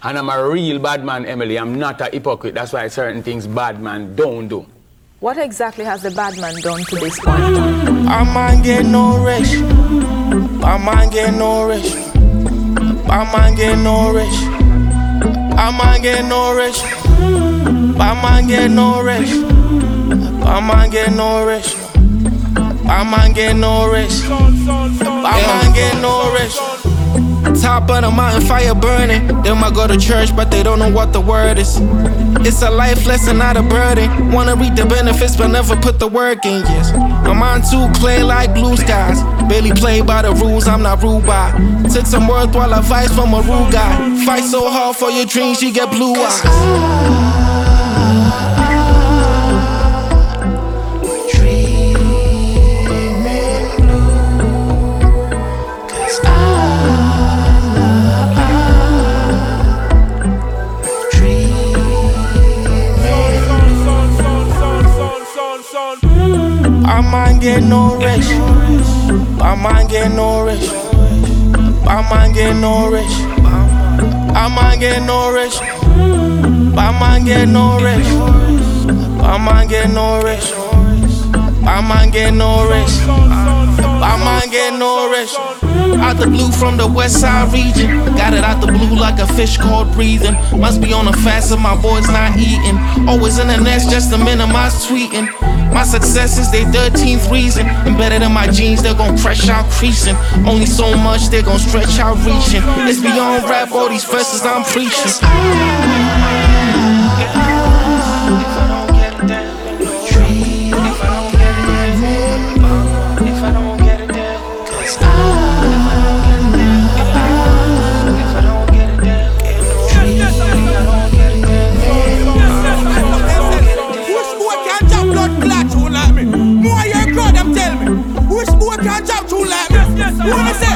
And I'm a real bad man, Emily. I'm not a hypocrite. That's why certain things bad man don't do. What exactly has the bad man done to this point? I man get no rich. I man get no rich. I man get no rich. I man get no rich. I man get no rich. I man get no rich. I man get no rich. I man get no rich. Top of the mountain, fire burning. Them I go to church, but they don't know what the word is. It's a life lesson, not a burden. Wanna reap the benefits, but never put the work in, yes. My mind too clear like blue skies. Barely play by the rules, I'm not rude by. Took some worthwhile advice from a rude guy. Fight so hard for your dreams, you get blue eyes. I man get no rich. I man get no rich. I man get no rich. I man get no rich. I man get no rich. I man get no rich. I man get no rich. I man get no rich. Out the blue from the west side region. Got it out the blue like a fish caught breathing. Must be on a fast so my boys not eating. Always in the nest just to minimize tweeting. My success is their 13th reason. Embedded in my genes, they're gon' crush out creasing. Only so much, they're gon' stretch out reaching. It's beyond rap, all these verses I'm preaching. Can't jump too like me. Yes,